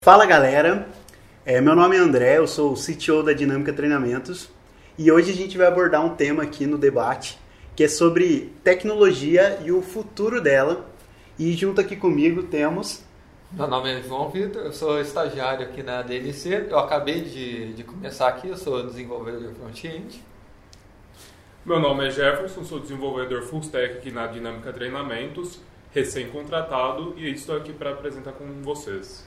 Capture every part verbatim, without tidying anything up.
Fala galera, é, meu nome é André, eu sou o C T O da Dinâmica Treinamentos e hoje a gente vai abordar um tema aqui no debate que é sobre tecnologia e o futuro dela. E junto aqui comigo temos... Meu nome é João Vitor, eu sou estagiário aqui na D N C, eu acabei de, de começar aqui, eu sou desenvolvedor front-end. Meu nome é Jefferson, sou desenvolvedor full stack aqui na Dinâmica Treinamentos, recém-contratado, e estou aqui para apresentar com vocês.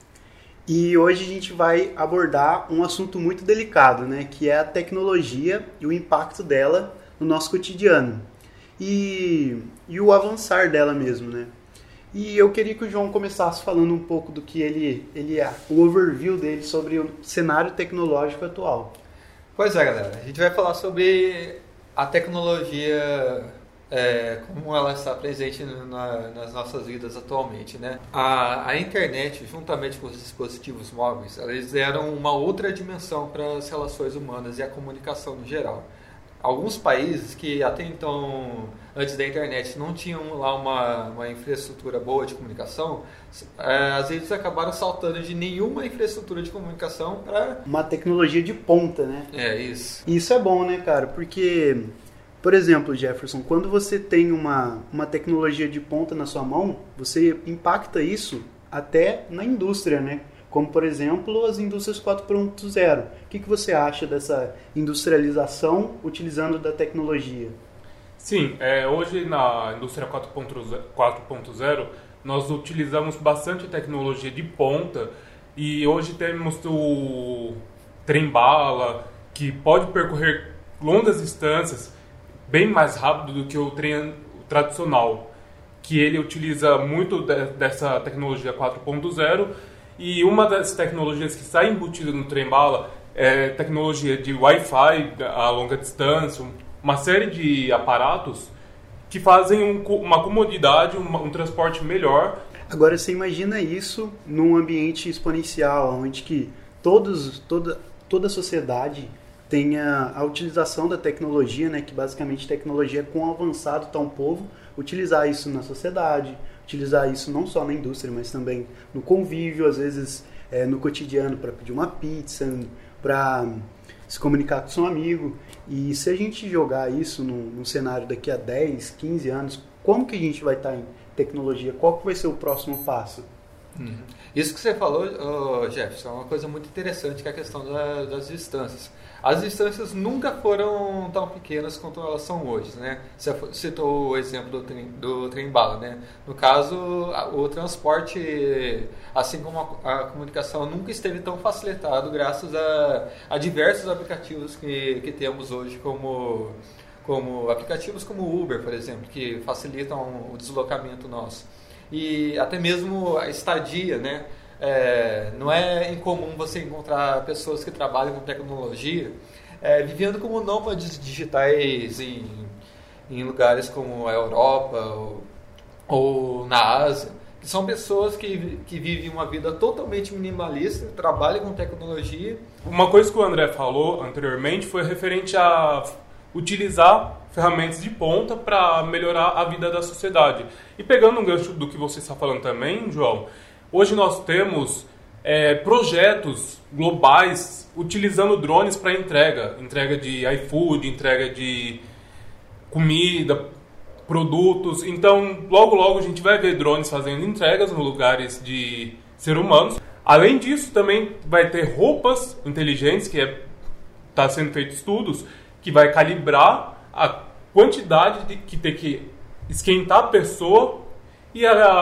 E hoje a gente vai abordar um assunto muito delicado, né, que é a tecnologia e o impacto dela no nosso cotidiano e, e o avançar dela mesmo, né? E eu queria que o João começasse falando um pouco do que ele, ele é, o overview dele sobre o cenário tecnológico atual. Pois é, galera, a gente vai falar sobre a tecnologia, é, como ela está presente na, nas nossas vidas atualmente, né? A, a internet, juntamente com os dispositivos móveis, eles deram uma outra dimensão para as relações humanas e a comunicação no geral. Alguns países que até então, antes da internet, não tinham lá uma, uma infraestrutura boa de comunicação, é, às vezes acabaram saltando de nenhuma infraestrutura de comunicação para... uma tecnologia de ponta, né? É, isso. E isso é bom, né, cara? Porque, por exemplo, Jefferson, quando você tem uma, uma tecnologia de ponta na sua mão, você impacta isso até na indústria, né? Como, por exemplo, as indústrias quatro ponto zero. O que, que você acha dessa industrialização utilizando da tecnologia? Sim, é, hoje na indústria quatro ponto zero nós utilizamos bastante tecnologia de ponta e hoje temos o trem-bala, que pode percorrer longas distâncias bem mais rápido do que o trem tradicional, que ele utiliza muito de, dessa tecnologia quatro ponto zero. E uma das tecnologias que está embutida no trem-bala é tecnologia de Wi-Fi a longa distância, uma série de aparatos que fazem um, uma comodidade, um, um transporte melhor. Agora você imagina isso num ambiente exponencial, onde que todos, toda, toda a sociedade tenha a utilização da tecnologia, né, que basicamente tecnologia com avançado está um povo, utilizar isso na sociedade, utilizar isso não só na indústria, mas também no convívio, às vezes é, no cotidiano, para pedir uma pizza, para se comunicar com seu amigo. E se a gente jogar isso num, num cenário daqui a dez, quinze anos, como que a gente vai estar em tecnologia? Qual que vai ser o próximo passo? Uhum. Isso que você falou, oh, Jefferson, é uma coisa muito interessante, que é a questão da, das distâncias. As distâncias nunca foram tão pequenas quanto elas são hoje, né? Você citou o exemplo do trem, do trem-bala, né? No caso, o transporte, assim como a, a comunicação, nunca esteve tão facilitado graças a, a diversos aplicativos que, que temos hoje, como, como aplicativos como o Uber, por exemplo, que facilitam o deslocamento nosso. E até mesmo a estadia, né? É, não é incomum você encontrar pessoas que trabalham com tecnologia é, vivendo como nômades digitais em, em lugares como a Europa ou, ou na Ásia, que são pessoas que, que vivem uma vida totalmente minimalista, trabalham com tecnologia. Uma coisa que o André falou anteriormente foi referente a utilizar ferramentas de ponta para melhorar a vida da sociedade. E pegando um gancho do que você está falando também, João, hoje nós temos é, projetos globais utilizando drones para entrega. Entrega de iFood, entrega de comida, produtos. Então, logo, logo a gente vai ver drones fazendo entregas nos lugares de seres humanos. Além disso, também vai ter roupas inteligentes, que está é, sendo feito estudos, que vai calibrar a quantidade de, que tem que esquentar a pessoa e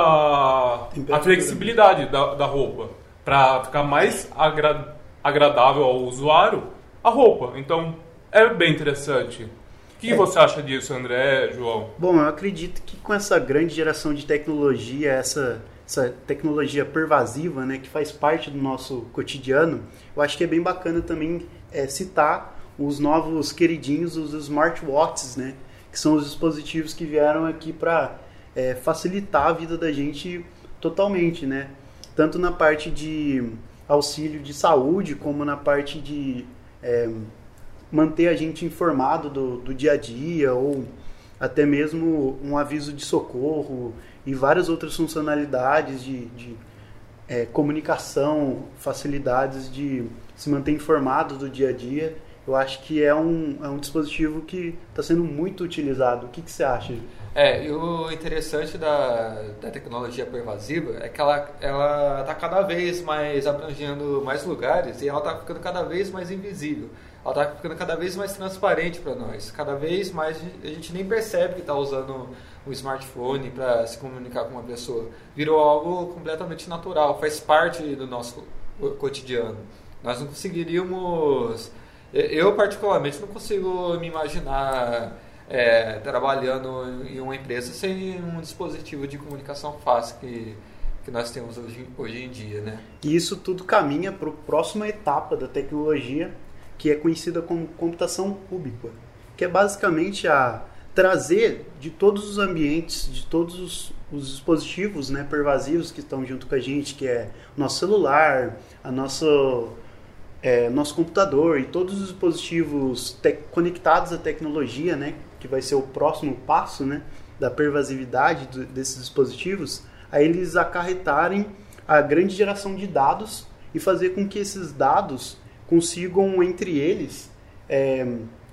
a, a flexibilidade da, da roupa, para ficar mais agra, agradável ao usuário a roupa. Então, é bem interessante. O que é. você acha disso, André, João? Bom, eu acredito que com essa grande geração de tecnologia, essa, essa tecnologia pervasiva, né, que faz parte do nosso cotidiano, eu acho que é bem bacana também é, citar os novos queridinhos, os smartwatches, né, que são os dispositivos que vieram aqui para é, facilitar a vida da gente totalmente, né? Tanto na parte de auxílio de saúde, como na parte de é, manter a gente informado do, do dia a dia, ou até mesmo um aviso de socorro e várias outras funcionalidades de, de é, comunicação, facilidades de se manter informado do dia a dia. Eu acho que é um, é um dispositivo que está sendo muito utilizado. O que, que você acha? É, e o interessante da, da tecnologia pervasiva é que ela ela está cada vez mais abrangendo mais lugares e ela está ficando cada vez mais invisível. Ela está ficando cada vez mais transparente para nós. Cada vez mais a gente nem percebe que está usando o smartphone para se comunicar com uma pessoa. Virou algo completamente natural, faz parte do nosso cotidiano. Nós não conseguiríamos... Eu, particularmente, não consigo me imaginar é, trabalhando em uma empresa sem um dispositivo de comunicação fácil que, que nós temos hoje, hoje em dia, né? E isso tudo caminha para a próxima etapa da tecnologia, que é conhecida como computação ubíqua, que é basicamente a trazer de todos os ambientes, de todos os, os dispositivos, né, pervasivos que estão junto com a gente, que é o nosso celular, a nossa... É, nosso computador e todos os dispositivos te- conectados à tecnologia, né, que vai ser o próximo passo, né, da pervasividade do, desses dispositivos, a eles acarretarem a grande geração de dados e fazer com que esses dados consigam, entre eles, é,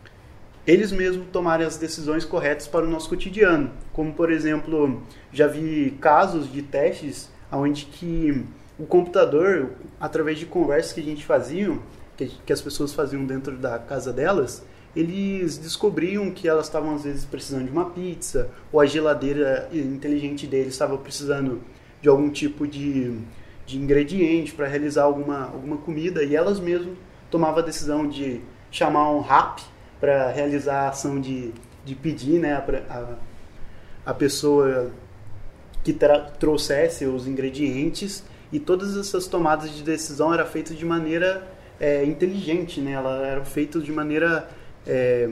eles mesmos tomarem as decisões corretas para o nosso cotidiano. Como, por exemplo, já vi casos de testes onde que o computador, através de conversas que a gente fazia, que, que as pessoas faziam dentro da casa delas, eles descobriam que elas estavam às vezes precisando de uma pizza, ou a geladeira inteligente deles estava precisando de algum tipo de, de ingrediente para realizar alguma, alguma comida, e elas mesmas tomavam a decisão de chamar um rap para realizar a ação de, de pedir, né, a, a, a pessoa que tra- trouxesse os ingredientes. E todas essas tomadas de decisão eram feitas de maneira é, inteligente, né? Elas eram feitas de maneira é,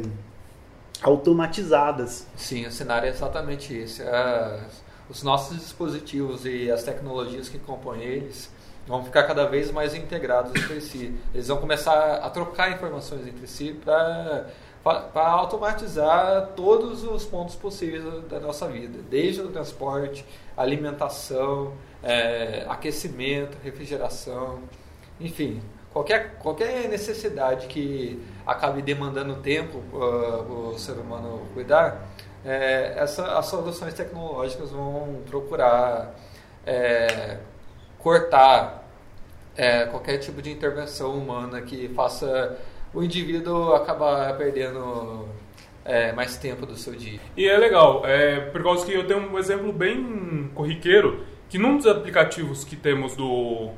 automatizadas. Sim, o cenário é exatamente esse. As, os nossos dispositivos e as tecnologias que compõem eles vão ficar cada vez mais integrados entre si. Eles vão começar a trocar informações entre si para para automatizar todos os pontos possíveis da nossa vida, desde o transporte, alimentação, é, aquecimento, refrigeração, enfim, qualquer, qualquer necessidade que acabe demandando tempo para uh, o ser humano cuidar, é, essa, as soluções tecnológicas vão procurar é, cortar é, qualquer tipo de intervenção humana que faça o indivíduo acabar perdendo é, mais tempo do seu dia. E é legal, é, por causa que eu tenho um exemplo bem corriqueiro, que num dos aplicativos que temos do,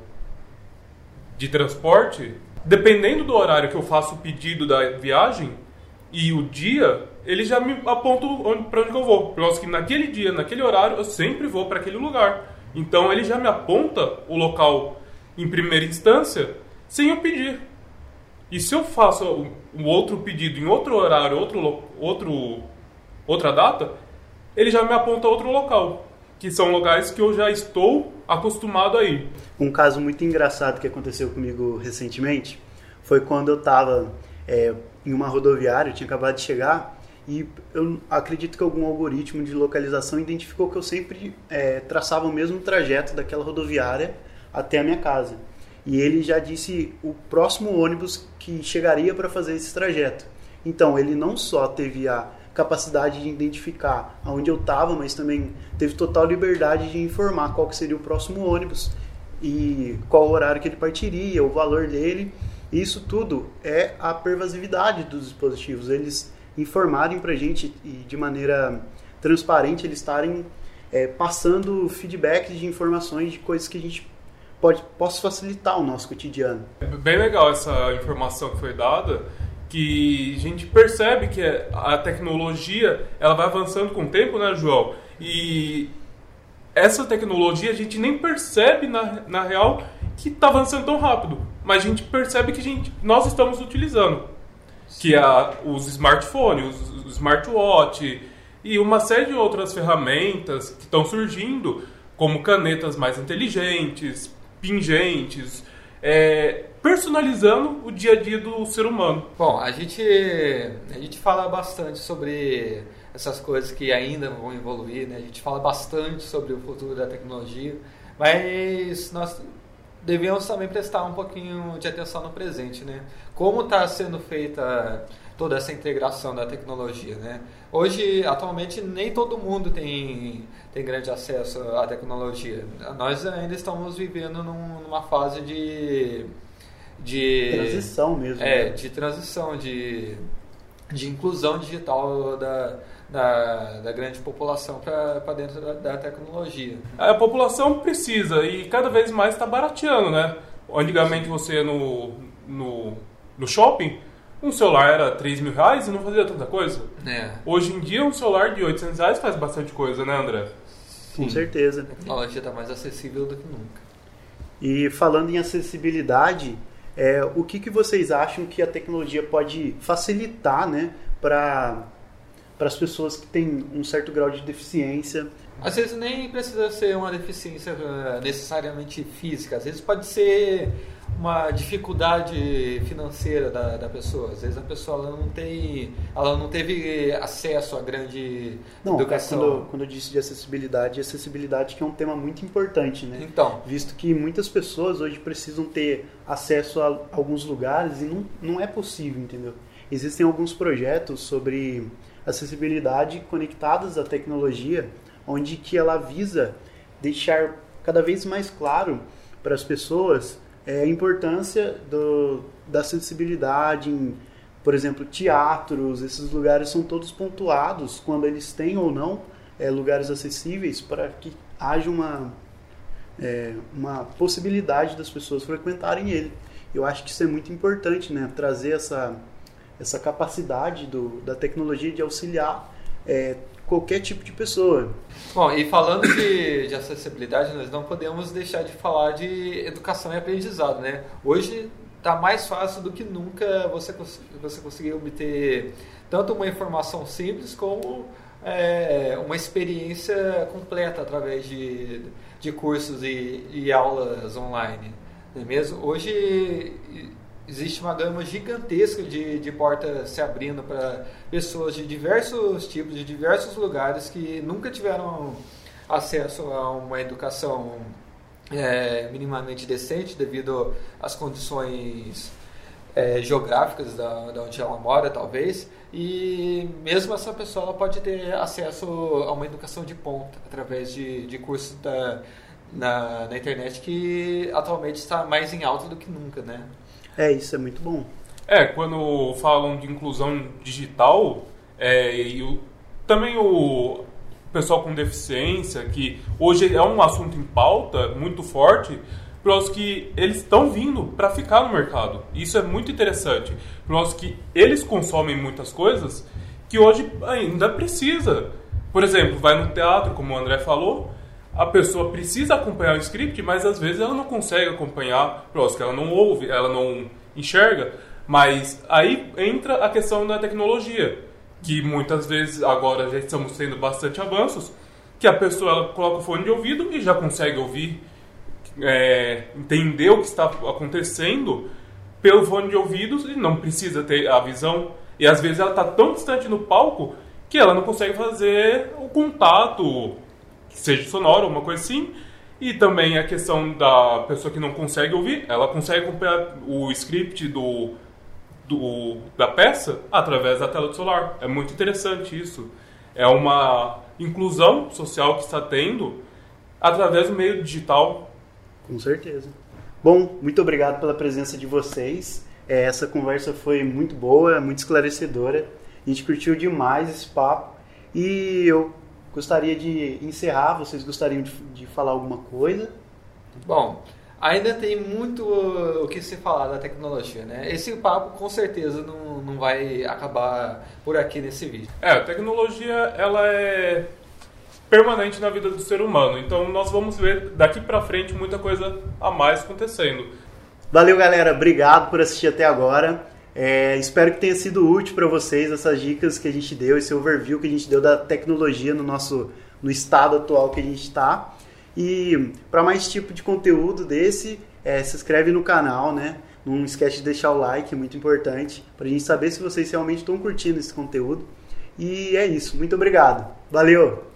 de transporte, dependendo do horário que eu faço o pedido da viagem e o dia, ele já me aponta onde, para onde que eu vou. Por causa que naquele dia, naquele horário, eu sempre vou para aquele lugar. Então ele já me aponta o local em primeira instância sem eu pedir. E se eu faço um outro pedido em outro horário, outro, outro, outra data, ele já me aponta outro local, que são lugares que eu já estou acostumado a ir. Um caso muito engraçado que aconteceu comigo recentemente foi quando eu estava é, em uma rodoviária, eu tinha acabado de chegar, e eu acredito que algum algoritmo de localização identificou que eu sempre é, traçava o mesmo trajeto daquela rodoviária até a minha casa. E ele já disse o próximo ônibus que chegaria para fazer esse trajeto. Então, ele não só teve a capacidade de identificar aonde eu estava, mas também teve total liberdade de informar qual que seria o próximo ônibus e qual o horário que ele partiria, o valor dele. Isso tudo é a pervasividade dos dispositivos. Eles informarem para a gente e de maneira transparente, eles estarem é, passando feedbacks de informações de coisas que a gente Pode, possa facilitar o nosso cotidiano. É bem legal essa informação que foi dada, que a gente percebe que a tecnologia ela vai avançando com o tempo, né, João? E essa tecnologia a gente nem percebe, na, na real, que está avançando tão rápido. Mas a gente percebe que a gente, nós estamos utilizando. Sim. Que é os smartphones, os, os smartwatch e uma série de outras ferramentas que estão surgindo, como canetas mais inteligentes, pingentes, é, personalizando o dia a dia do ser humano. Bom, a gente, a gente fala bastante sobre essas coisas que ainda vão evoluir, né? A gente fala bastante sobre o futuro da tecnologia, Mas nós devemos também prestar um pouquinho de atenção no presente, né? Como está sendo feita toda essa integração da tecnologia, né? Hoje, atualmente, nem todo mundo tem, tem grande acesso à tecnologia. Nós ainda estamos vivendo num, numa fase de... de transição mesmo. É, né? de transição, de, de inclusão digital da, da, da grande população para dentro da, da tecnologia. A população precisa e cada vez mais está barateando, né? Antigamente você ia no, no, no shopping, um celular era três mil reais e não fazia tanta coisa. É. Hoje em dia um celular de oitocentos reais faz bastante coisa, né, André? Com certeza. A tecnologia está mais acessível do que nunca. E falando em acessibilidade, é, o que, que vocês acham que a tecnologia pode facilitar, né, para as pessoas que têm um certo grau de deficiência? Às vezes nem precisa ser uma deficiência necessariamente física, às vezes pode ser uma dificuldade financeira da, da pessoa. Às vezes a pessoa ela não, tem, ela não teve acesso a grande não, educação. Quando, quando eu disse de acessibilidade, acessibilidade que é um tema muito importante, né? Então. Visto que muitas pessoas hoje precisam ter acesso a alguns lugares e não, não é possível, entendeu? Existem alguns projetos sobre acessibilidade conectadas à tecnologia, onde que ela visa deixar cada vez mais claro para as pessoas é, a importância do, da acessibilidade em, por exemplo, teatros. Esses lugares são todos pontuados quando eles têm ou não é, lugares acessíveis para que haja uma, é, uma possibilidade das pessoas frequentarem ele. Eu acho que isso é muito importante, né? Trazer essa, essa capacidade do, da tecnologia de auxiliar é, qualquer tipo de pessoa. Bom, e falando de, de acessibilidade, nós não podemos deixar de falar de educação e aprendizado, né? Hoje está mais fácil do que nunca você, você conseguir obter tanto uma informação simples como é, uma experiência completa através de, de cursos e, e aulas online. Não é mesmo? Hoje existe uma gama gigantesca de, de portas se abrindo para pessoas de diversos tipos, de diversos lugares que nunca tiveram acesso a uma educação é, minimamente decente devido às condições é, geográficas da, da onde ela mora, talvez. E mesmo essa pessoa ela pode ter acesso a uma educação de ponta através de, de cursos da, na, na internet que atualmente está mais em alta do que nunca, né? É, isso é muito bom. É, quando falam de inclusão digital, é, e o, também o pessoal com deficiência, que hoje é um assunto em pauta muito forte, para os que eles estão vindo para ficar no mercado. Isso é muito interessante. Para os que eles consomem muitas coisas que hoje ainda precisa. Por exemplo, vai no teatro, como o André falou, a pessoa precisa acompanhar o script, mas às vezes ela não consegue acompanhar, porque ela não ouve, ela não enxerga. Mas aí entra a questão da tecnologia, que muitas vezes agora já estamos tendo bastante avanços, que a pessoa ela coloca o fone de ouvido e já consegue ouvir, é, entender o que está acontecendo pelo fone de ouvidos e não precisa ter a visão. E às vezes ela está tão distante no palco que ela não consegue fazer o contato, que seja sonoro, uma coisa assim. E também a questão da pessoa que não consegue ouvir, ela consegue acompanhar o script do, do, da peça através da tela do celular. É muito interessante isso. É uma inclusão social que está tendo através do meio digital. Com certeza. Bom, muito obrigado pela presença de vocês. É, essa conversa foi muito boa, muito esclarecedora. A gente curtiu demais esse papo. E eu gostaria de encerrar. Vocês gostariam de, de falar alguma coisa? Bom, ainda tem muito o que se falar da tecnologia, né? Esse papo com certeza não, não vai acabar por aqui nesse vídeo. É, a tecnologia ela é permanente na vida do ser humano. Então nós vamos ver daqui pra frente muita coisa a mais acontecendo. Valeu, galera. Obrigado por assistir até agora. É, espero que tenha sido útil para vocês essas dicas que a gente deu, esse overview que a gente deu da tecnologia no nosso no estado atual que a gente está. E para mais tipo de conteúdo desse, é, se inscreve no canal, né? Não esquece de deixar o like, é muito importante, para a gente saber se vocês realmente estão curtindo esse conteúdo. E é isso. Muito obrigado. Valeu!